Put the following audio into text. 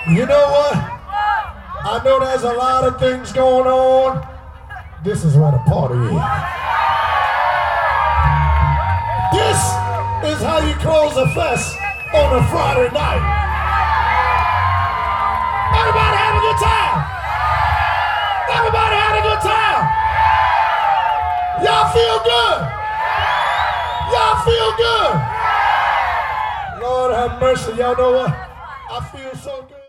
You know what? I know there's a lot of things going on. This is where the party is. This is how you close a fest on a Friday night. Everybody have a good time. Everybody had a good time. Y'all feel good. Y'all feel good. Lord have mercy. Y'all know what? I feel so good.